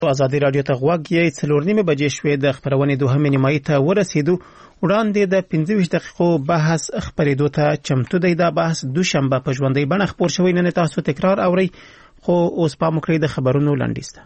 ازادي رادیو ته غوږ یې 4:30 بجې شوې د خبرونې دوهمې نیمایي ته ورسېدو. وړاندې د 15 دقیقو بحث خبرېدو ته چمتو دی. دا بحث دوشنبه په ژوندۍ بڼه خپور شوی. نن تاسو تکرار اورئ، خو اوس پام وکړئ د خبرونو لنډیز ته.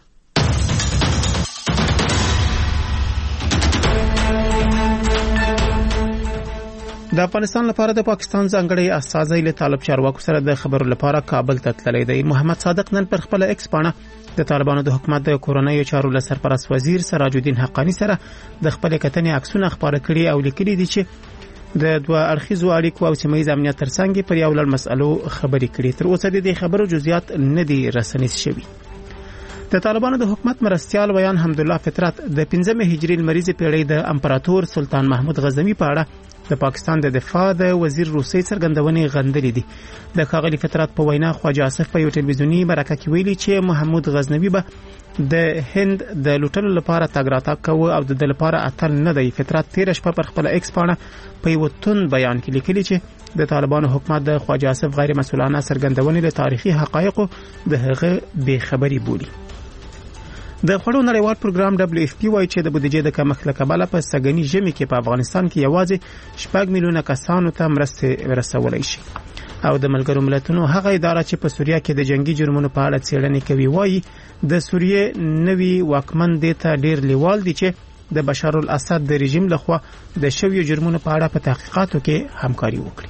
د افغانستان لپاره د پاکستان ځانګړی استازی له طالب چارواکو سره د خبرو لپاره کابل ته تللی دی. محمد صادق نن پر خپل ایکس پاڼه د طالبانو د حکومت د کورونایي چارو له سرپرست وزیر سراج الدین حقانی سره د خپل کتنې عکسونه خپاره کړي او لیکلي دي چې د دوه اړخیزو اړیکو او سیمه‌ییز امنیت ترڅنګ پر یو لړ مسألو خبرې کړي. تر اوسه د دې خبرو جزئیات نه دي رسنیز شوي. د طالبانو د حکومت مرستيال ویان حمدالله فطرت د 15 هجري لمریزه پیړۍ د امپراتور سلطان محمود غزنوي په اړه د پاکستان د دفاع د وزیر روسي څرګندونې غندلې دي. د ښاغلي فطرت په وینا خواجه آصف په یو ټلویزیونی مرکه کې ویلي چې محمود غزنوي به د هند د لوټلو لپاره تګ راتګ کوي او د لپاره اتل نه دی. فطرت تیر شپه پر خپل ایکس پاڼه په یو تون بیان کې لیکلي چې د طالبانو حکومت د خواجه آصف غیر مسؤلانه څرګندونې د تاریخي حقایقو د هغه بې خبري بولي. د خوړو نړیوال پروګرام WFP وايي چې د بودیجې د کمښت له کبله په سږني ژمي کې په افغانستان کې یوازې 6 میلیونه کسانو ته مرستې رسولای شي. او د ملګرو ملتونو هغه اداره چې په سوریه کې د جنگي جرمونو په اړه څېړنې کوي وايي د سوریه نوي واکمن ته ډیر لیوال دي چې د بشار الاسد د رژیم لخوا د شویو جرمونو په اړه په تحقیقاتو کې همکاري وکړي.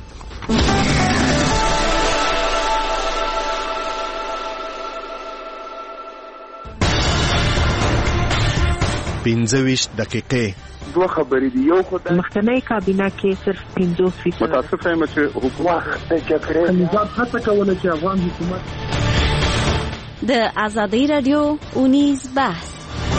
15 دقیقې دوه خبرې دي. یو خو د مخکنی کابینه کې صرف 50% متاسف یم چې حکومت د جګړې نظام هڅه کوله چې افغان حکومت د ازادي رادیو اونیز بحث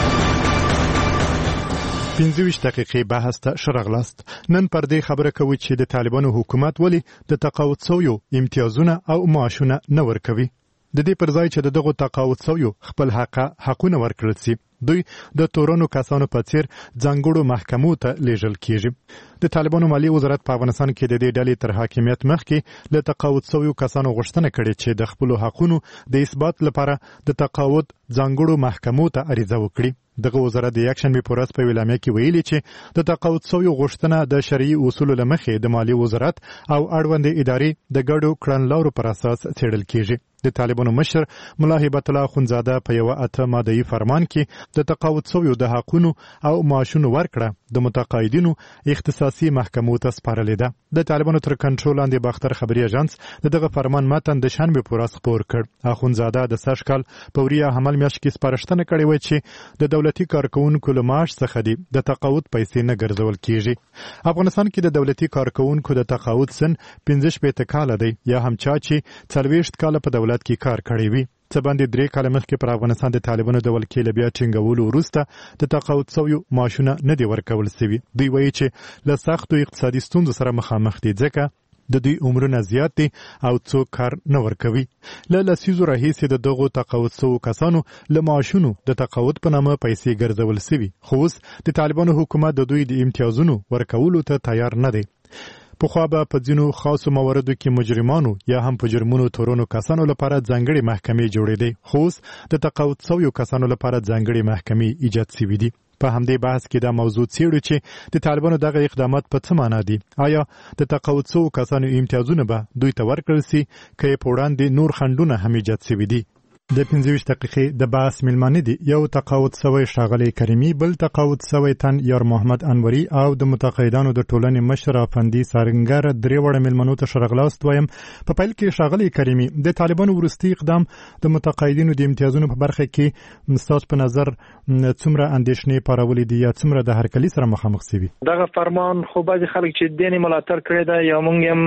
15 دقیقې بحث ته شرغلاست. نن پر دې خبره کوي چې د طالبانو حکومت ولی د تقاعد شویو امتیازونه او معاشونه نه ورکوي. د دې پر ځای چې دغه تقاعد شویو خپل حقونه ورکړل شي، دوی د تورونو کسانو په څیر ځانګړو محکمو ته لیږل کیږي. د طالبانو مالی وزارت په افغانستان کې د دې ډلې تر حاکمیت مخکې له تقاعد شویو کسانو غوښتنه کړې چې د خپل حقونو د اثبات لپاره د تقاعد ځانګړو محکمو ته عریضه وکړي. دغه وزارت د یکشنبه په ورځ په اعلامیه کې ویلي چې د تقاعد شویو غوښتنه د شرعي اصولو له مخې د مالی وزارت او اړوند ادارې د ګډو کړنلارو پر اساس څېړل کیږي. د طالبانو مشر ملا هیبت الله اخونزاده په یو 8 ماده‌ای فرمان کې د تقاعد شویو د حقونو او معاشونو ورکړه د متقاعدینو اختصاصي محکمو ته سپارلې ده. د طالبانو تر کنټرول لاندې باختر خبري اژانس دغه فرمان متن د شنبه په ورځ خپور کړ. اخونزاده د سشکال پوریا حمل میاشت کې سپارښتنه کړې و چې د دولتي کارکونکو له معاش څخه د تقاعد پیسې نه ګرځول کیږي. افغانستان کې د دولتي کارکونکو د تقاعد سن 15 کال دی، یا هم چا چې 40 کال په دولت کې کار کړی وي. څه باندې 3 کال مخکې پر افغانستان د طالبانو د ولکې بیا ټینګولو وروسته د تقاعد شویو معاشونه نه دی ورکول شوي. دوی وایي چې له سختو اقتصادي ستونزو سره مخامخ دي، ځکه د دوی عمرونه زیات دي او څوک کار نه ورکوي. له لسیزو راهیسې د دغو تقاعد شویو کسانو له معاشونو د تقاعد په نامه پیسې ګرځول شوي، خو اوس د طالبانو حکومت د دوی د امتیازونو ورکولو ته تیار نه دی. پخوا به په ځینو خاصو مواردو کې مجرمانو یا هم په جرمونو تورونو کسانو لپاره ځانګړي محکمې جوړېدې، خو اوس د تقاعد شویو کسانو لپاره ځانګړي محکمې ایجاد شوي دي. په همدې بحث کې دا موضوع څېړو چې د طالبانو دغه اقدامات په څه معنا دي. آیا د تقاعد شویو کسانو امتیازونه به دوی ته ورکړل شي که یې په وړاندې نور خنډونه هم ایجاد شوي دي؟ د 15 دقیقې د بحث ملمانه دي. یو تقاعد شوی ښاغلی کریمي، بل تقاعد شوی تن یار محمد انوري او د متقاعدانو د ټولنې مشر افندي سارنګر. درې وړه ملمنو ته شرغلاست وایم. په پیل کې ښاغلی کریمي، د طالبانو وروستي اقدام د متقاعدینو د امتیازونو په برخه کې ستاسو په نظر څومره اندېښنې پارولې دي یا څومره د هرکلي سره مخامخ شوي؟ دغه فرمان خو بعضې خلک چې دین ملاتړ کړی ده یا موږ هم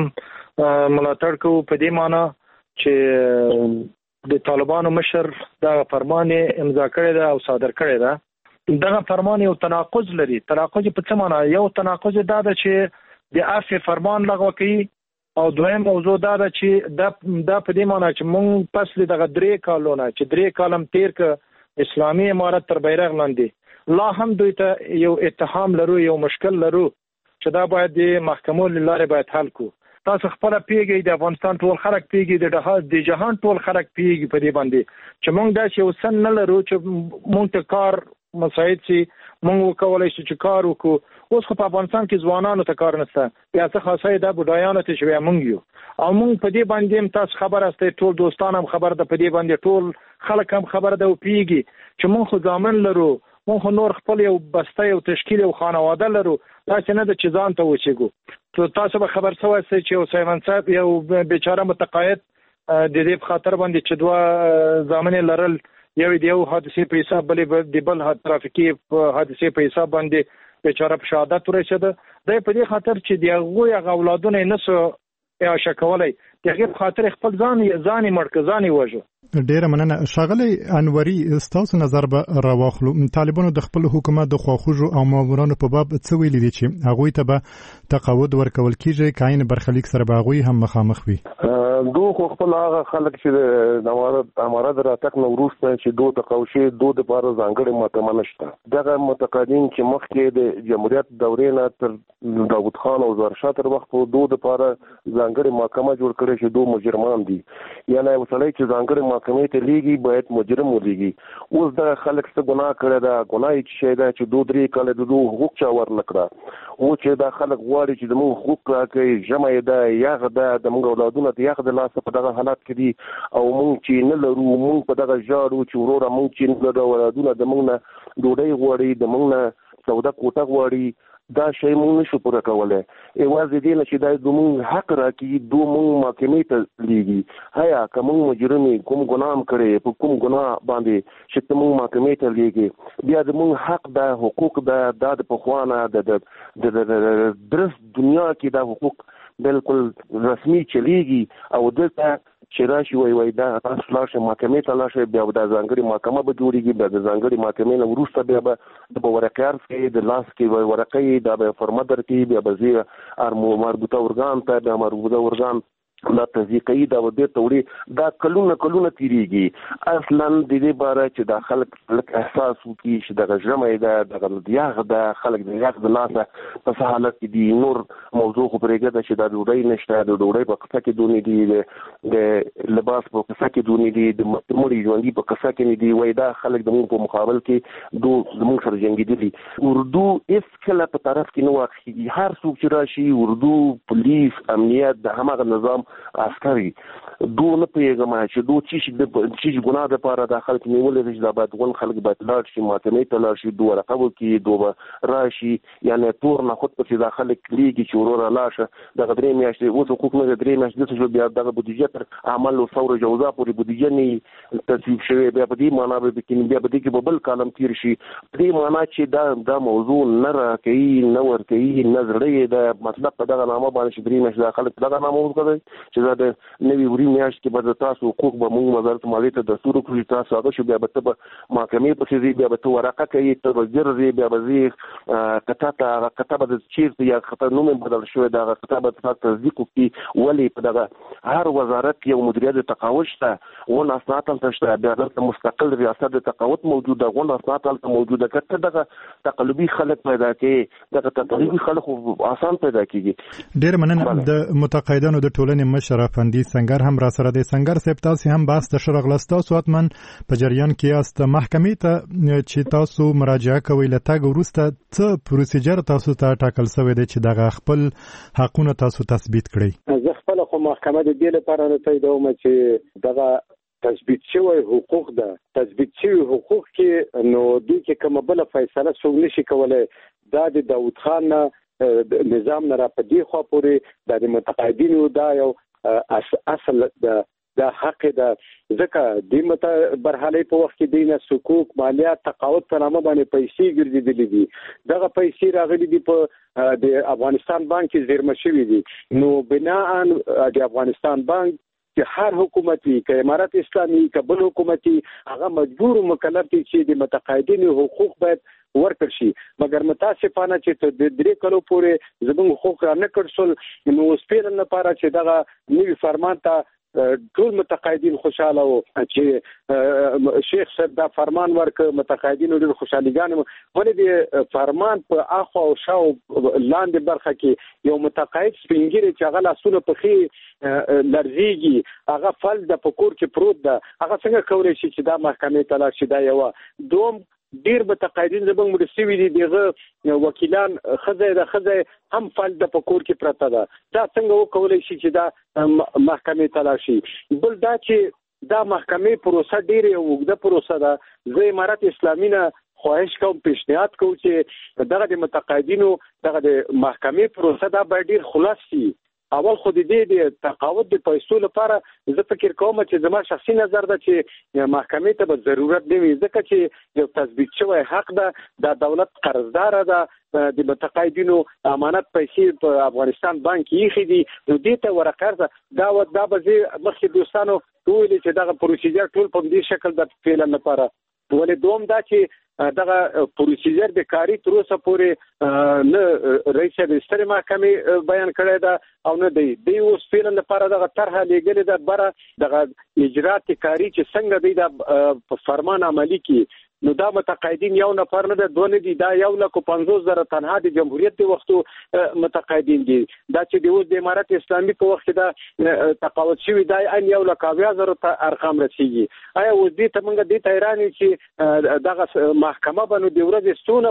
ملاتړ کوو، په دې معنی چې د طالبانو مشر دغه فرمان امضا کړی ده او صادر کړی ده. دغه فرمان یو تناقض لري. تناقض په څه معنی؟ یو تناقض دا ده چې د عفو فرمان لغوه کوي، او دویم موضوع دا ده چې دا په دې معنی چې موږ پس دغه 3 کالونه چې 3 کالم تیر ک اسلامي امارت تر بیرغ لاندې لا هم دوی ته یو اتهام لرو، یو مشکل لرو چې دا باید د محکمو لاره باید حل کو. تاسو خپل پیږي د افغانستان ټول خلک پیږي د جهان ټول خلک پیږي په دې باندې چې موږ دا چې وسن نه لرو چې موږ ته کار مساعد سي موږ وکولای شو چې کار وکړو. اوس خو په افغانستان کې ځوانانو ته کار نشته یا څه خاصه د بډایانو ته چې موږ یو او موږ په دې باندې تاسو خبر استه ټول دوستان هم خبر ده په دې باندې ټول خلک هم خبر ده او پیږي چې موږ خو ځامن لرو موږ نور خپل یو بسته یو تشکیل او خانواده لرو تاسو نه د چیزان ته وچېګو تاسو به خبر سوای چې یو سیمن صاحب یو بیچاره متقاعد د دې په خاطر باندې چې دوه ځامن لرل یو حادثه په حساب بلې د بل ترافیکي حادثه په حساب باندې بیچاره په شهادت ورسېده د په دې خاطر چې دغه اولادونه نسو یا شکولای دغه خاطر خپل ځان مرکزاني وژو. ډیره مننه ښاغلی انوري ستاسو نظر به راواخلو. طالبانو د خپل حکومت د خواخوږو او مامورانو په باب څه ویلي دي چې هغوی ته به تقاعد ورکول کیږي کاین برخلیک سره به هغوی هم مخامخ وي؟ دوه خو خپل هغه خلک چې د امارات راتګ نو وروسته چې دوه تقاوشي دوه د پاره ځانګړي محکمه نشته. دغه متقاعدین چې مخکې د جمهوریت دورې نه تر داوود خان او زرشاه تر وخت په دوه د پاره ځانګړي محکمه جوړ کړي چې دوه مجرمان دي یعنی وسلای چې ځانګړي محکمې ته لیږي باید مجرم ولېږي. اوس د خلک څه ګناه کړی دا ګناه چې دا چې 2-3 کال د دوه حقوق چا ورنکړه او چې دا خلک غواړي چې د موږ حقوق راکړي جمع ده یغه ده د موږ اولادونه ته یغه د لاس په دغه حالات کې دي او موږ چې نه لرو موږ په دغه ژاړو چې وروره موږ چې نه لرو اولادونه د موږ نه ډوډۍ غواړي د موږ نه سودا کوټه غواړي دا شی موږ نشو پوره کولی. یوازې دې نه چې دا د موږ حق راکړي دوه موږ محکمې ته لیږي هیا که موږ مجرمي کوم ګناه هم کړی په کوم ګناه باندې چې موږ محکمې ته لیږي بیا د موږ حق ده حقوق ده دا د پخوانه د درست دنیا کې دا حقوق بالکل رسمي چلیږي او دلته چې راشي وای دا تاسو لاشه محکمې ته لاشه بیا د ځانګړي محکمه به جوړیږي بیا د ځانګړي محکمې نه وروسته بیا به د ورقیار کې د لاس کې ورقې دا به فرمدر کې بیا به زی مربوطه ارګان ته د مربوطه ارګان دا تذیقی دا ودې توړي دا کلونه تیریږي اصلا د دې باره چې دا خلک احساس وکړي چې د غژمې د یاغ د خلک د یاغ د لاسه په حالت کې دي نور موضوع خو پرېږده چې دا ډوډۍ نشته د ډوډۍ په قصه کې دونې دي د لباس په قصه کې دونې دي د مړي ژوندي په قصه کې نه دي وای دا خلک د موږ په مقابل کې زموږ سره جنګېدلي. اردو هیڅ کله په طرف کې نه واقعي هر څوک چې راشي اردو پولیس امنیت د هماغه نظام عسکري دوه نه پیغام چې دوه چې ګناه د پاره د خلک نیولې چې دا باید ون خلک باید لاړ شي محکمې ته لاړ شي دوه رقم کې دوه راشي یعنی تور نه خود په دا خلک لیږي چې وروره لاشه د غدري میاشتې اوس حقوق نه درې میاشتې چې بیا د بودیجه تر عمل او ثوره جوزا پورې بودیجه نه تصویب شوی بیا په دې معنا به کې بیا په دې کې بل کالم تیر شي دې معنا چې دا موضوع نه راکې نه ورکې نظرې د مطلب په دغه نامه باندې چې درې میاشتې خلک دغه نامه وکړي چې دا د نوی وری میاشت کې به تاسو حقوق به موږ وزارت مالیې ته دستور کړی تاسو هغه شو بیا به ته محکمې په سي بیا به ورقه کوي ته وزیر دی بیا به زی کتابه د چیرته یا خطر نوم بدل شوی دا کتابه تصدیق کوي ولی په دغه هر وزارت یو مدیریت تقاعد شته ون اسناد هم شته بیا د مستقل ریاست د تقاعد موجوده ون اسناد هم موجوده کته دغه تقلبي خلک پیدا کړي دغه تقلبي خلک آسان پیدا کیږي. ډیر مننه د متقاعدانو د ټولنې مشر افندي سنگر هم را سره دی. سنگر صاحب تاسو هم بحث د شرغلستا سواتمن په جریان کې است محکمې ته چې تاسو مراجعه کوئ لته وروسته څه پروسیجر تاسو ته ټاکل شوی دی چې دغه خپل حقونه تاسو تثبیت کړئ؟ زه خپل خو محکمه د دې لپاره نه تاییدوم چې دغه تثبیت شوی حقوق ده تثبیت شوی حقوق کې نو دوی کې کومه بل فیصله څوک نشي کولای دا د داوود خان نظام نه را پدې خو پورې د متقاعدینو دا یو اصل د حق د ځکه د برحالې په وخت کې دینه حقوق مالیات تقاعد په نامه باندې پیسې ګرځېدلې دي دغه پیسې راغلي دي په د افغانستان بانک کې زیرمه شوي دي نو بناء د افغانستان بانک چې هر حکومتي که امارت اسلامي که بل حکومتي هغه مجبور مکلف دي چې د متقاعدینو حقوق باید ورکړ شي مګر متاسفانه چې د 3 کلو پورې زموږ حقوق را نه کړل نو سپیرن لپاره چې دغه نوی فرمان ته ټول متقاعدین خوشاله وو چې شیخ صاحب دا فرمان ورکړ، متقاعدین ډېر خوشاليګان ولې د فرمان په اخو او شاو لاندې برخه کې یو متقاعد سپینګری چې هغه لاسونه په خې لرزيږي، هغه فل د پکور کې پروت ده، هغه څنګه کولای شي چې دا محکمې ته لاړ شي؟ دا یو دوم ډیر متقاعدین زموږ مرستي دي دغه وکیلان خزه هم فل د پکور کې پرته ده، دا څنګه وکولای شي چې دا محکمې ته لاړ شي؟ بل دا چې دا محکمې پروسه ډیره اوږده پروسه ده. زه امارت اسلامي نه خواهش کوم، پیشنهاد کوم چې دغه د متقاعدینو دغه د محکمې پروسه دا باید ډیر خلاص شي. اول خو د تقاعد د پیسو لپاره زه فکر کوم چې زما شخصي نظر ده چې محکمې ته به ضرورت نه وي، ځکه چې یو تثبیت شوی حق ده، د دولت قرضدار ده، د متقاعدینو امانت پیسې په افغانستان بانک یې دي، نو دې ته ورقرضه دا به زه مخکې دوستانو ویلي چې دغه پروسیجر ټول په دې شکل د فعلا لپاره. ولې دوم دا چې دغه پروسیجر د کاری تر اوسه پورې نه رئیس د ستر محکمې بیان کړی ده او نه دی اوس فعلا لپاره دغه طرحه لېږلې ده بره دغه اجرات کاری چې څنګه دی د په فرمان عملی کې. نو دا متقاعدین یو نفر نه ده، دوه نه دي، دا 1,50,000 تنها د جمهوریت د وختو متقاعدین دي. دا چې د اوس د امارت اسلامي په وخت کې دا تقاعد شوي دا 1,20,000 ته ارقام رسیږي. آیا اوس دې ته موږ دې ته حیران یو چې دغه محکمه به نو د ورځې څو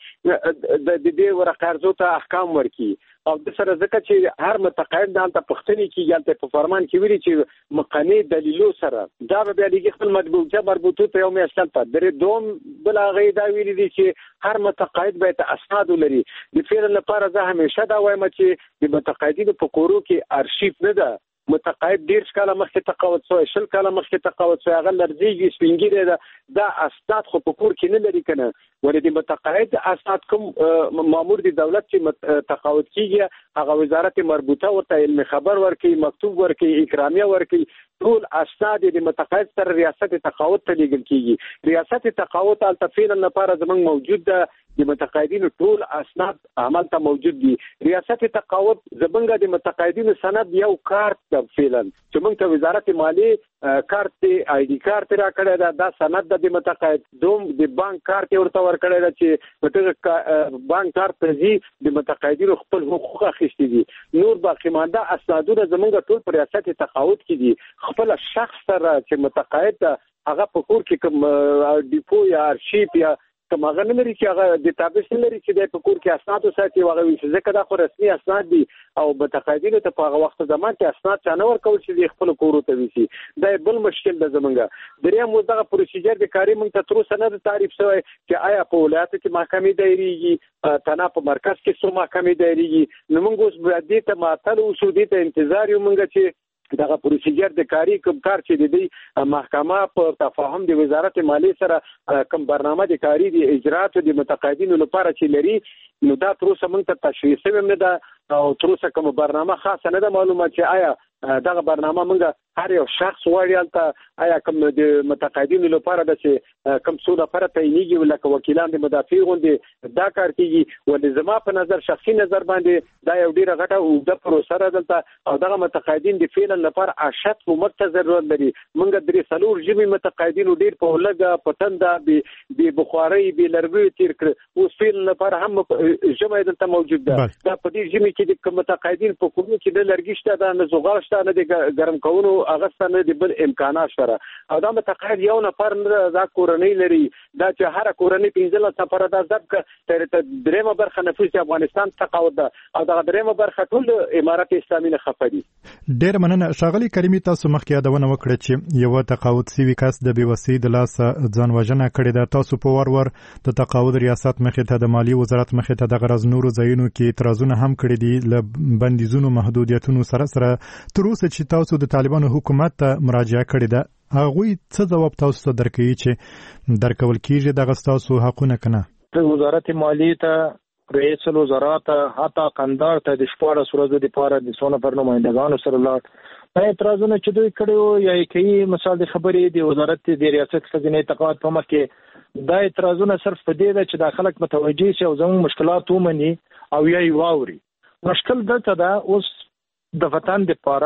نفره د دې ورقرضو ته احکام ورکړي؟ او د سره ځکه چې هر متقاعد دلته پښتني کې یالته په فرمان کې ویلي چې مقنع دلیلو سره دا به بیا لګي خپل مربوطه ته یو میاشتل په درې دوم بل هغه دا ویلي دي چې هر متقاعد باید اسناد ولري. د فعل لپاره زه همیشه دا وایم چې د متقاعدینو په کورو کې ارشیف نه ده. متقاعد ډیر کاله مخکې تقاعد شوی، 20 کاله مخکې تقاعد شوی، هغه لرزيږي سپینګری ده، دا اسناد خو په کور کې نه لري کنه. ولې د متقاعد اسناد کوم مامور د دولت چې تقاعد کیږي هغه وزارت مربوطه ورته علم خبر ورکړي، مکتوب ورکړي، اکرامیه ورکړي، ټول اسناد د متقاعد تر ریاست تقاعد ته لیږل کیږي. ریاست تقاعد التفیل لپاره زمونږ موجود ده، د متقاعدینو ټول اسناد عمل ته موجود دي. ریاست تقاعد زمونږ د متقاعدینو سند یو کارت ده فعلا چې موږ ته وزارت مالیه کارت دی، آی ډی کارت را کړی ده، دا سند د متقاعد دوم د بانک کارت ورته ورکړی ده چې په بانک کارت ته ځي د متقاعدینو خپل حقوق اخیستي دي. نور باقی مانده اسنادونه زمونږ ټول په ریاست تقاعد کې دي. خپل شخص سره چې متقاعد هغه په کور کې کوم ډیپو یا ارشیف یا کوم هغه نه لري چې هغه ډیټابیس نه لري چې د په کور کې اسناد وساتي، هغه وي چې ځکه دا خو رسمي اسناد دي او متقاعدینو ته په هغه وخت زمان کې اسناد چانه ورکول چې خپل کورو ته وي. دا بل مشکل ده زمونږ. دریم دغه پروسیجر د کاری موږ ته تر اوسه نه تعریف شوی چې آیا په ولایت کې محکمې دایریږي، تنها په مرکز کې څو محکمې دایریږي. نو موږ اوس دې ته معطل اوسو، دې ته انتظار یو موږ چې دغه پروسیجر د کاری کوم کار چې د دې محکمه په تفاهم د وزارت مالیه سره کوم برنامه د کاری د اجرات د متقاعدینو لپاره چې لري، نو دا تر اوسه موږ ته تشریح شوی نه ده او تر اوسه کوم برنامه خاصه نه ده معلومه چې آیا دغه برنامه موږ هر یو شخص وړي ته آیا کوم د متقاعدینو لپاره د چې کوم څو لپاره تعینېږي ولکه وکیلان د مدافع غوندي دا کار کیږي. ولې زما په نظر شخصي نظر باندې دا یو ډیره غټه او د پروسه را دلته او دغه متقاعدین د فعلا لپاره اشد کومک ته ضرورت لري. موږ درې څلور ژبې متقاعدینو ډیر په لګه پټنده به بخاري به لرګي تیر کړ، اوس فعلا لپاره هم ژبه دلته موجود ده. دا په دې ژبې کې د متقاعدین په کومو کې د لرګي شته، د نزوغال شته، نه د ګرم کولو اغستانه د بل امکانات سره. او دا متقاعد یو نفر نه دا کورنۍ لري، دا چې هر کورنۍ 15 سفر دا ځکه تر درېمه برخه نفوس افغانستان تقاعد ده او دا درېمه برخه ټول امارت اسلامي نه خپري. ډېر مننه ښاغلي کریمي، تاسو مخکې یادونه وکړه چې یو تقاعد سوي کس د بیوسۍ د لاس ځان وژنه کړې ده. تاسو په ور د تقاعد ریاست مخې ته، د مالیې وزارت مخې ته د غرض نورو ځایونو کې اعتراضونه هم کړي دي له بندیزونو محدودیتونو سره تر اوسه چې تاسو د طالبانو حکومت ته مراجعه کړې ده، هغوی څه ځواب تاسو ته درکوي چې درکول کیږي دغه ستاسو حقونه کنه؟ وزارت مالیې ته، رئیس الوزرا ته، حتی قندار ته د 14 ورځو لپاره د 100 نفر نمائندگانو سره لاړ. دا اعتراضونه چې دوی کړي یا کوي مثال د خبرې د وزارت د ریاست خزینه تقاعد په مخ کې، دا اعتراضونه صرف په دې ده چې د خلک متوجي شي او زموږ مشکلات ومني او یا یې واوري. مشکل دلته ده اوس د وطن لپاره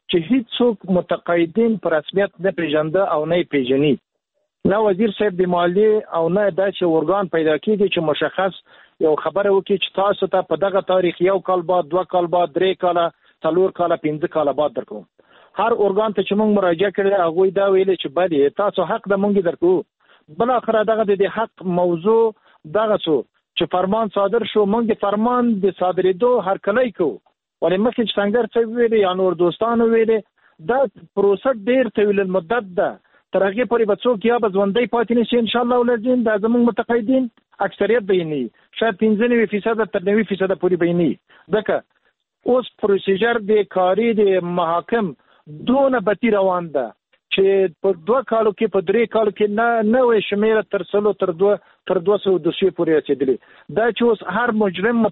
چې هیڅوک متقاعدین په رسمیت نه پیژنده او نه پیژني. نه وزیر صاحب د مالیې او نه داسې ارګان پیدا کیږي چې مشخص یو خبره وکړي چې تاسو ته په دغه تاریخ 1 کال بعد 2 کال بعد 3 کال 4 کال 5 کال بعد درکو. هر ارګان ته چې موږ مراجعه کړې هغه دا ویل چې بله تاسو حق د موږ درکو. بل اخر دغه د حق موضوع دغه څو چې فرمان صادر شو موږ د فرمان د صادرېدو هر کله کو ولې مخکې چې څنګه څه ویلي یا نور دوستانو ویلي دا پروسه ډیر طویل المدت ده. تر هغه پورې به څوک یا به ژوندۍ پاتې نشي ان شاء الله ولرځین دا زموږ متقاعدین اکثریت بینی شاید 95% تر 90% پورې بینی. دغه اوس پروسیجر د کاری د محاکم دونه بتی روان ده چې په 2 کالو کې په 3 کالو کې نه وې شمیره تر 100 تر 200 دوسیې پورې رسیدلې. دا چې اوس هر مجرم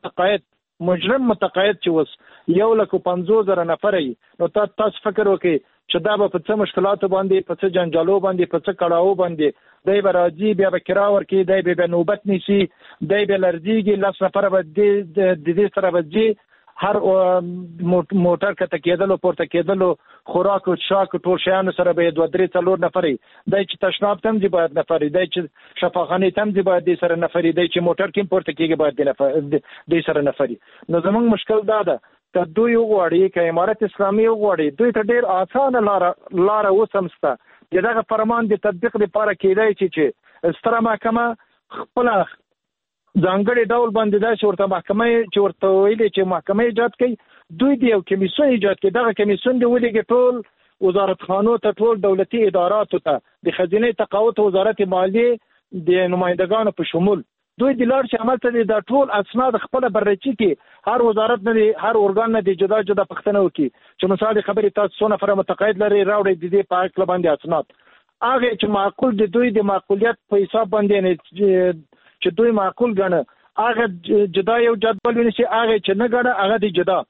متقاعد چې اوس 150,000 نفر نو تاسو فکر وکړئ چې دا به په څه مشکلاتو باندې په څه جنجالو باندې په څه کړهو باندې دای به راځي بیا به کرا ورکړي دای به نوبت نیسي دای به لرځيږي 10 نفر به د دې سره به هر موټر کته کېدل او پورته کېدل خوراک او شاک ټول شیان سره به 2-3 نفر دای چې تشناب تم دی باید نفر دای چې شفاخانه تم دی باید د سره نفر دای چې موټر کې پورته کېږي باید د سره نفر. نو زمونږ مشکل دا ده ته دوی وغواړي چې امارت اسلامي وغواړي دوی ته ډیر اسانه لار وسمسته دغه فرمان د تطبیق لپاره کېدای چې ستره محکمه خپل ځانګړي ډول باندې دا چې ورته محکمه چې ورته ویلي چې محکمه ایجاد کړي دوی د یو کمیسیون ایجاد کړي. دغه کمیسیون دی ولې ټول وزارت خانو ته ټول دولتي اداراتو ته د خزینه تقاعد وزارت مالیه د نمائندگانو په شمول دوی د لار چې عمل ته د ټول اسناد خپل بررسي کې هر وزارت نه هر ارګان نه د جدا پښتنه وکي چې مثال خبرې تاسو څو نفر متقاعد لري راوړي د دې په اړه باندې اسناد هغه چې معقول د دوی د معقولیت په حساب باندې نه چې دوی معقول ګڼه هغه جدا یو جدول ونیسي هغه چې نه ګڼه هغه د جدا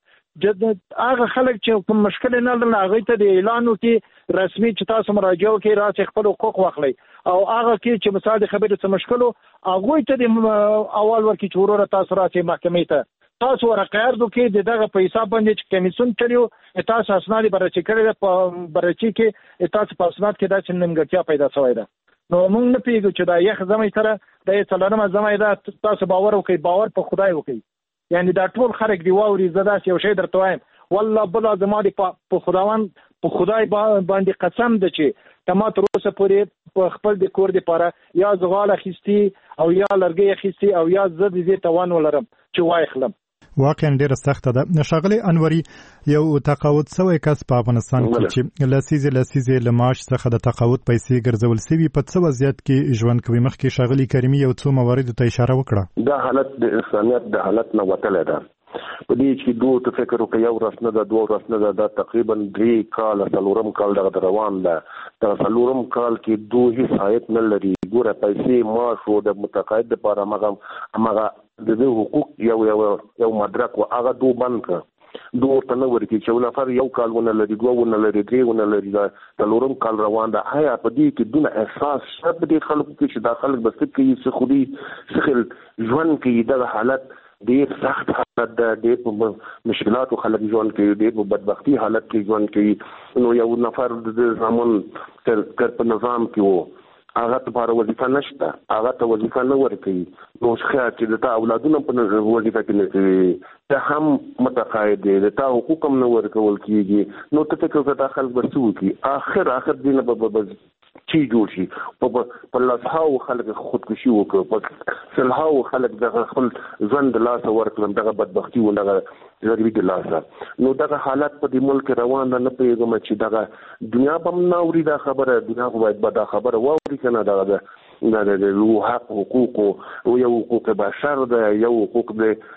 هغه خلک چې کوم مشکل نه لري هغه ته د اعلان وکي رسمي چې تاسو مراجعه وکړئ راځي خپل حقوق واخلئ او هغه کې چې مثال خبرې څه مشکلو هغه ته د اول ورکی چوره تاسو راځي محکمې ته تاسو ورقه ارزو کې دغه په حساب باندې چې کمیسیون کړیو تاسو اسناد بررسي کړی په بررسي کې تاسو په اسناد کې دا چې نیمګړتیا پیدا شوې ده. نو موږ نه پیږو چې دا یخ زمای سره د څلورمه زمای دا تاسو باور وکړئ باور په خدای وکړئ یعنی دا ټول خلک دی واوري زدا یو شی درته وایم والله بل زمادي په خدای باندې قسم ده چې تمات روسه پورې په خپل د کور دی پاره یا زغاله خستی او یا لرګي خستی او یا زد دې توان ولرم چې وای خلم. واقعا ډیره سخته ده. شاغلی انوري یو تقاعد سوی کس په افغانستان کې چې لسیزه لماش څخه د تقاعد پیسې ګرځول سوي په څه وضعیت کې ژوند کوي. مخکې شاغلی کریمي یو څو موارد ته اشاره وکړه. دا حالت د انسانیت د حالت نه وتل ده په دې چې دوه ته فکر وکړي یو راس نه ده 2 راس نه ده تقریبا 3 کال څلورم کال دغه روان ده دا څلورم کال کې دوه هیڅ حیات نه لري ګوره پیسې معاش او د متقاعد لپاره هغه د دې حقوق یو مدرک او هغه دوه بند کړ دوه ته نه ورکی چې نفر یو کال ونه لري 2 ونه لري 3 ونه لري څلورم کال روان ده هيا په دې کې دونه احساس شته د خلکو کې چې داخل بس کې څه خودي سخل ژوند کې د حالت ډیر سخت حالت ده ډیر مشکلات خلک ژوند کې ډیر بدبختی حالت کې ژوند کې نو یو نفر د زمون تر په نظام کې وو هغه ته وظیفه نشته هغه ته وظیفه نه ورکوي نو ښه چې د تا اولادونه په وظیفه کې نه کوي ته هم متقاعد دي د تا حقوق هم نه ورکول کیږي نو ته فکر وکړه خلک به څه وکړي اخر دینه به چی جوړ شي په لاسهاو خلک خودکشي وکړي په سلهاو خلک د خپل ژوند لاس ورکړل دغه بدبختی و دغه ضروري د لاسه نو دغه حالت په دې ملک روان نه پیغام چې دغه دنیا په ناوري دا خبره دنیا باید به دا خبره واوري کنه دغه د حق حقوق او یو حقوق بشر ده یو حقوق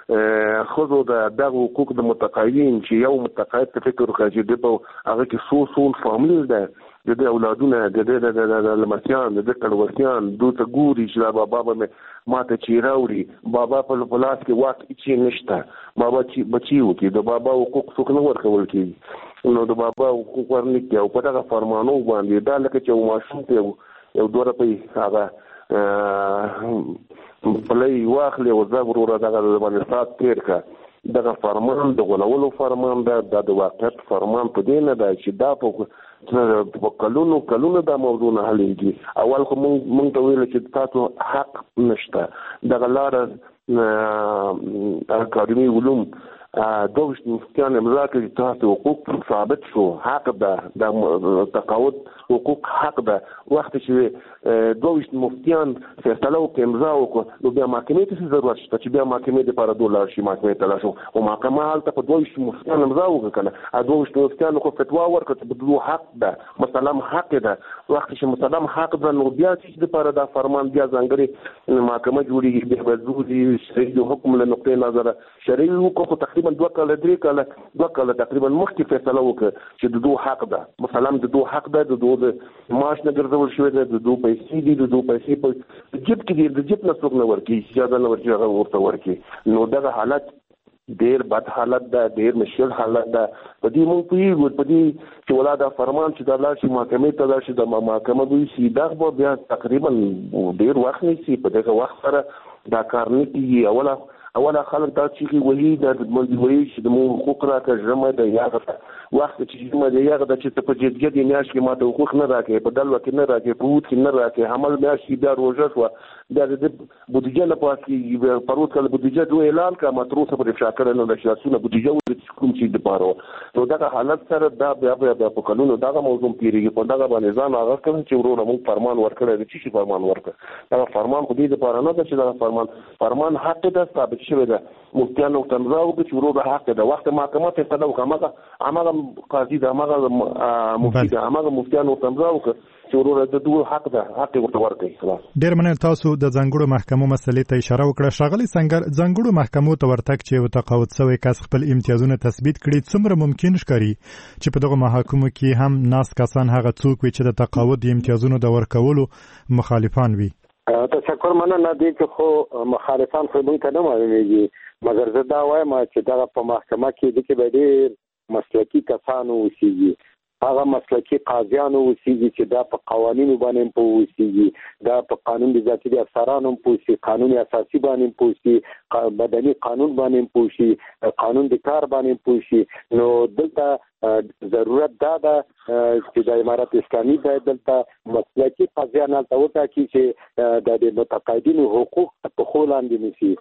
د خود د حقوق د متقاعدین چې یو متقاعد ته فکر کوي د هغه کې سول فامیل ده د اولادونه د لمسیان د کړوسیان دوی ګوري چې بابا به ماته چې راوړي بابا په لاس کې واک چې نشته بابا چې بچیو کې د بابا حقوق څوک نه ورکول کېږي نو د بابا حقوق ورنکي او په دغه فرمانو باندې دا لکه چې ماشوم ته یو 2 روپۍ هغه پلې واخلې او زبر ور دغه باندې سات تیر کا دغه فرمان د غولولو فرمان ده د واقعیت فرمان په دې نه ده چې دا په کلونو دا موضوع نه حلېږي. اول خو مونږ ته ویل چې تاسو حق نشته. دغه لاره اکاډمي علوم دوش مفتیان امضا کړي تاسو حقوق ثابت شو حق ده د تقاعد حقوق حق ده. وخت چې دوش مفتیان فیصله وکړي امضا وکړي نو بیا محکمې ته ضرورت شته چې بیا محکمې دپاره ډالر شي محکمې ته لاړ شو او محکمه هلته په دوش مفتیان امضا وکړي کنه دوش مفتیان خو فتوا ورکړه چې بدلو حق ده مسلم حق ده. وخت چې مسلم حق ده نو بیا چې دپاره دا فرمان بیا ځانګړې محکمه جوړېږي بیا به ضروري شرعي حکم له نقطې نظره شرعي حکم خو تقریبا 2 کاله 3 کاله تقریبا مخکې فیصله وکړه چې د دوه حق ده مثلا د دوه حق ده د دوه معاش نه ګرځول شوی ده د دوه پیسې دي د دوه پیسې په جیب کې دي د جیب نه څوک نه ورکي اجازه نه ورکي هغه ورته ورکي. نو دغه حالت ډیر بد حالت ده ډیر مشکل حالت ده. په دې مونږ پیږو په دې چې ولاده فرمان چې د لاړ شي محکمې ته لاړ شي د محکمه دوی سي دغه بیا تقریبا ډیر وخت نیسي. په دغه وخت سره دا کار نه کیږي. اوله خلک دا چې وایي د وایي چې د مو حقوق راکړه ژمه د یاغه وخت چې ژمه د یاغه د چې په جدي د میاشت کې ماته حقوق نه راکړي په دلو کې نه راکړي په ووت کې نه راکړي حمل میاشت بیا روزه شو د بودیجه نه پاتې پروت کله بودیجه دوه اعلان کا متروسه پر افشا کړل نو د شاسونه بودیجه ولې کوم چې د پاره نو دغه حالت سره دا بیا په قانون دغه موضوع پیریږي په دغه باندې ځان هغه کوم چې ورونه موږ فرمان ورکړل چې فرمان ورکړ دا فرمان خو دې لپاره نه چې دا فرمان حق ده ثابت شوی ده مفتیان او تنظاو به شروع به حق ده. وخت محکمه ته تلو هغه قاضي ده هغه مفتي ده هغه مفتیان او تنظاو شروع د دوه حق ده حق ورته ورکړي. ډیر مننه تاسو د ځنګړو محکمو مسلې ته اشاره وکړه. ښاغلي سنگر ځنګړو محکمو ته ورتګ چې یو تقاعد شوی کس خپل امتیازونه تثبیت کړي څومره ممکن ښکاري چې په دغه محاکمو کې هم ناس کسان هغه څوک وي چې د تقاعد امتیازونو د ورکولو مخالفان وي؟ تشکر مننه دي چې خو مخالفان خو موږ ته نه معلومیږي مګر زه دا وایم چې دغه په محکمه کې د کې به ډېر مسلکي کسانو اوسېږي هغه مسلکي قاضیانو اوسېږي چې دا په قوانینو باندې پوه اوسېږي دا په قانون د ذاتي افسرانو پوه شي قانون اساسي باندې پوه شي بدني قانون باندې پوه شي قانون د کار باندې پوه شي. نو دلته ضرورت دا ده چې د امارت اسلامي باید دلته مسلکي قاضیان هلته وټاکي چې د متقاعدینو حقوق په ښو لاندې نیسي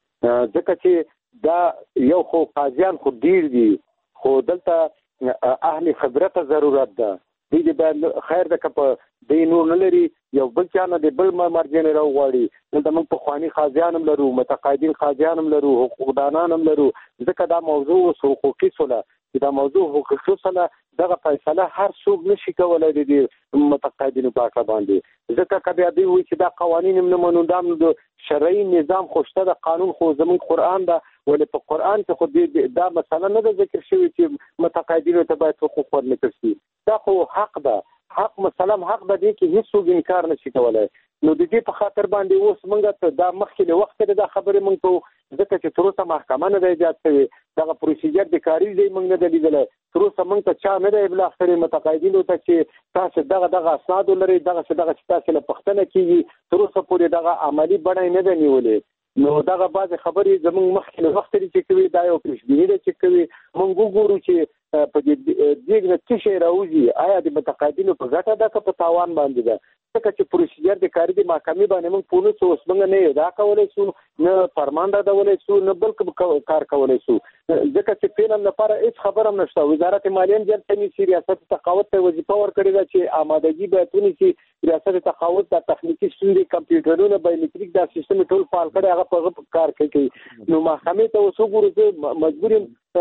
ځکه چې دا یو خو قاضیان خو ډیر دي خو دلته اهل خبرت ضرورت ده دې باید خیر ده که په دې نور نه لري یو بل چا نه د بل مرجع نه راوغواړي نو د موږ پخواني قاضیان هم لرو متقاعدین قاضیان هم لرو حقوقدانان هم لرو ځکه دا موضوع حقوقي سوله چې دا موضوع حقوقي سوله دغه فیصله هر څوک نشي کولای د متقاعدینو په اړه باندې ځکه که بیا دوی وایي چې دا قوانین هم نه منو دا د شرعي نظام خو شته د قانون خو زموږ قرآن ده ولې په قرآن کې خو دا مسله نه ده ذکر شوې چې متقاعدینو ته باید حقوق ورنکړل شي دا خو حق ده حق مسلم حق به دې کې هیڅوک انکار نشي کولای. نو د دې په خاطر باندې اوس موږ ته دا مخکې له وخته دا خبرې موږ ته ځکه چې تر اوسه محکمه نه ده ایجاد شوې دغه پروسیجر د کاري ځای موږ نه ده لیدلی تر اوسه موږ ته چا نه ده ابلاغ کړی متقاعدینو ته چې تاسو دغه اسناد ولرئ دغه چې تاسو له پوښتنه کېږي تر اوسه پورې دغه عملي بڼه نه ده نیولې. نو دغه بعضې خبرې زموږ مخکې له وخته دي چې کوي دا یو پیشبیني ده چې کوي موږ وګورو چې په دې نه څه شی راوځي آیا د متقاعدینو په ګټه ده که په تاوان باندې ده ځکه چې پروسیجر د کاري د محکمې باندې موږ پوه نه شو اوس موږ نه ادا کولی شو نه فرمان ردولی شو نه بل کار کولی شو ځکه چې فعلا لپاره هېڅ خبره هم نشته. وزارت مالیه هم جلد نیسي ریاست تقاعد ته وظیفه ورکړې ده چې آمادګي باید ونیسي ریاست تقاعد د تخنیکي ستونزې کمپیوټرونه بایومیټریک دا سیستم ټول فعال کړی هغه په هغه کار کوي. نو محکمې ته اوس وګورو زه مجبور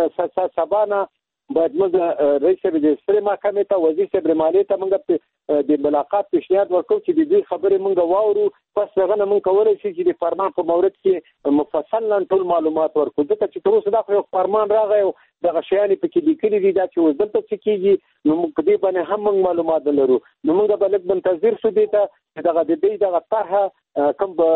یم سبا نه باید موږ رئیس صاحب د سترې محکمې ته وزیر صاحب مالیې ته موږ د ملاقات پیشنهاد ورکوو چې د دې خبرې موږ واورو پس هغه نه موږ کولی شو چې د فرمان په مورد کې مفصلا ټول معلومات ورکړو ځکه چې تر اوسه دا خو یو فرمان راغی او دغه شیانې پکې لیکلي دي دا چې اوس دلته څه کېږي نو موږ په دې باندې هم موږ معلومات نه لرو. نو موږ به لږ منتظر شو دې ته چې دغه د دې دغه طرحه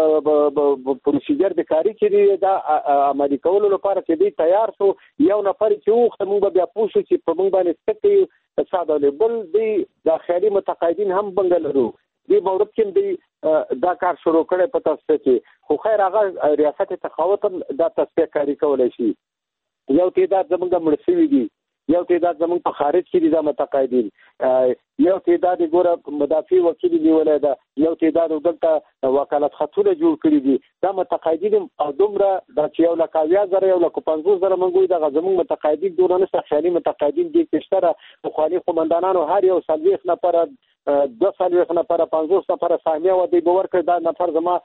کوم پروسیجر د کاري چې دا عملي کولو لپاره چې دی تیار شو یو نفر چې وغوښته موږ به بیا پوه شو چې په موږ باندې څه کوي ساده بل دی د خیالي متقاعدین هم بنګ لرو دې مورد کې دی دا کار شروع کړی په تصفیه کې خو خیر هغه ریاست تقاعد دا تصفیه کاري کولی شي یو تعداد زمونږ مړ شوي دي، یو تعداد زمونږ په خارج کې دي دا متقاعدین، یو تعداد ګوره مدافع وکیل نیولای ده، یو تعداد دلته وکالت خطونه جوړ کړي دي. دا متقاعدین او دومره دا چې 1,000 1,50,000 منګوي دغه زمونږ متقاعدین دونه نه خیالي متقاعدین دي چې سره خالي قومندانانو هر یو 40 نفر 2 نفر 50 نفر سامیه و دی باور کړ دا نفر زما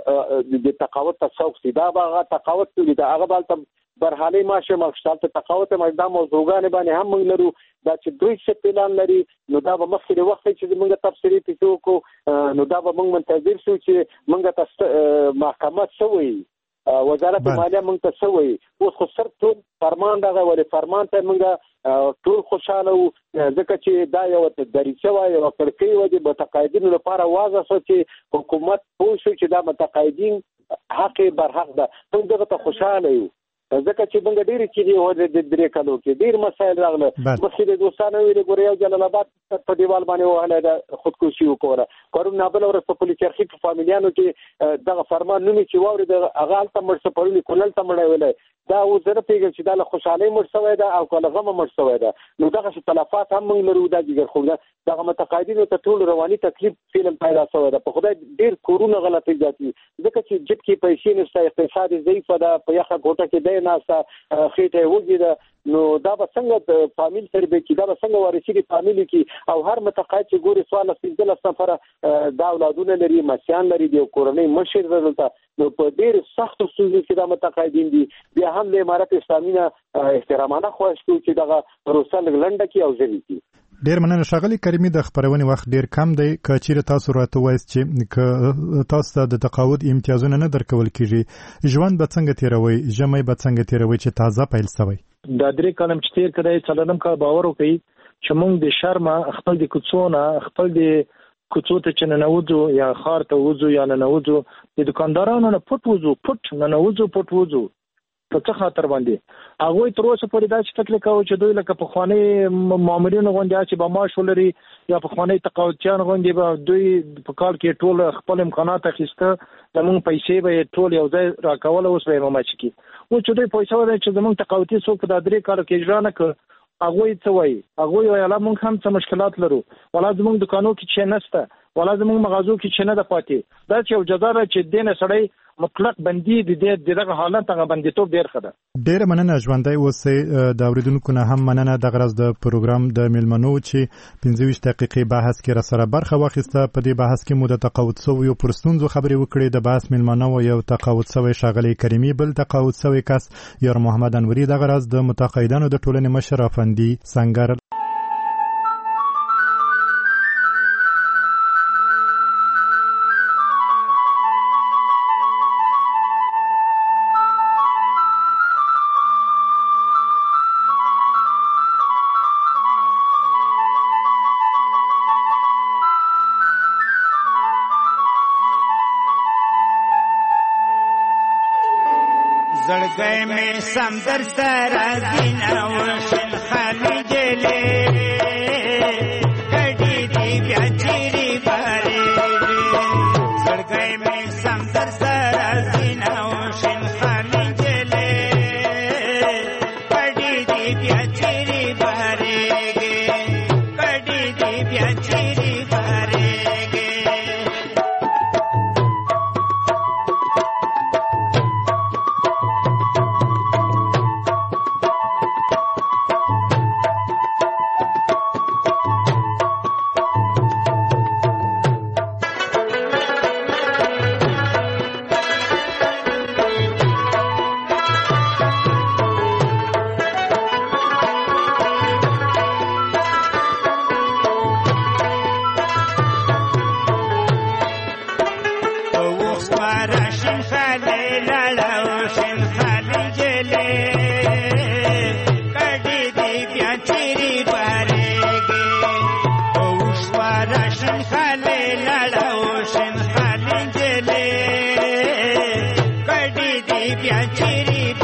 د تقاعد تسوق سي دا هغه تقاعد دی دا هغه بالته برحالي ماشه مخشال ته تقاعد مقدام موضوعګان باندې هم موږ لرو دا چې دوی څه پلان لري نو دا به مخکې وخت چې موږ تفصیلي پیسو کو نو دا به موږ منتظر شو چې موږ تاسو محکمه شوی وزارت مالیه موږ ته شوی اوس خو سر ټول فرمان دغه ولې فرمان ته موږ ټول خوشاله وو ځکه چې دا یو دریچه وای او کړکۍ و د متقاعدینو لپاره واضح شو چې حکومت پوه شو چې دا متقاعدین حق برحق ده موږ دغه ته خوشاله یو ځکه چې موږ ډېر چې دی و د درې کلو کې ډېر مسایل راغله مخکې د دوستانو ویل ګورې یو جلال آباد په دیوال باندې وهله د خودکشي وکړه پرون نابل ورځ په پولیس چرخي په فامیلیانو کې دغه فرمان نومي چې واوري د هغه هلته مړ شو پرونی کونل ته مړی ویلی دا اوس زه نه پوهېږم چې دا له خوشحالۍ مړ شوی ده او که له غمه مړ شوی ده نو دغسې تلفات هم موږ لرو دا جګر خو دغه متقاعدینو ته ټول رواني تکلیف فعلا پیدا شوی ده په خدای ډېر کورونه غلطۍ زیاتي ځکه چې جب کې پیسې نشته اقتصاد ضعیفه ده په یخه کوټه کې دی ناسته خېټه وږې ده نو دا به څنګه فامیل تربیه کی دا به څنګه وارثي فامیل کی او هر متقاعد چې ګوري سوال 15 نفر دا اولادونه لري مسیان لري د کورنۍ مشر دلته نو په ډېر سخت ستونزو کې دا متقاعدین دي بیا هم د امارت اسلامي نه احترامانه خواهش کوي چې دغه پروسه لنډه کی او ځنی کی. ډیر مننه ښاغلي کریمي د خبرونې وخت ډیر کم دی که چیرې تاسو راته وایست چې تاسو ته د تقاعد امتیازونه نه درکول کیږي ژوند به څنګه تیروي ژمی به څنګه تیروي چې تازه پیل شوی دا درې کلم چې تیر کړی څلورم کال باور وکړي چې موږ د شرمه خپل د کوڅونه خپل د کوڅو ته چې ننوځو یا ښار ته وځو یا ننوځو د دکاندارانو نه پټ ننوځو پټ وځو په څه خاطر باندې هغوی تر اوسه پورې دا چې فکر کوي چې دوی لکه پخواني مامورین غوندې چې به معاش ولري یا پخواني تقاعدچیان غوندې به دوی په کال کې ټول خپل امکانات اخیسته زموږ پیسې به ټول یو ځای راکول اوس به یې مماچ کړي اوس چې دوی پیسې ولري چې زموږ تقاعدي څوک په دا 3 کالو کې اجرا نه کړ هغوی څه وایي هغوی وایي الله موږ هم څه مشکلات لرو ولا زموږ دکانو کې چې نشته ولا زموږ مغازو کې چې نه ده پاتې دا چې یو جزا ده چې دې نه سړی مطلق بندي د دغه حالت هغه بندیتوب ډېر ښه ده. ډېره مننه ژوندی اوسئ د اورېدونکو نه هم مننه دغه ورځ د پروګرام د میلمنو چې 15 دقیقې بحث کې راسره برخه واخیسته په دې بحث کې مو د تقاعد شویو پر ستونزو خبرې وکړې د بحث میلمنو یو تقاعد شوی ښاغلی کریمي بل تقاعد شوی کس یار محمد انوري دغه ورځ د متقاعدانو د ټولنې مشر افندي سنگر زړګی مې سمدر سره دینه وشل خالي جلې کډې دې بیا چیرې بارې زړګی مې سمدر سره دینه وشل خالي جلې کډې دې بیا چیرې بارې کډې دې بیا چیرې بارې بیا چیرې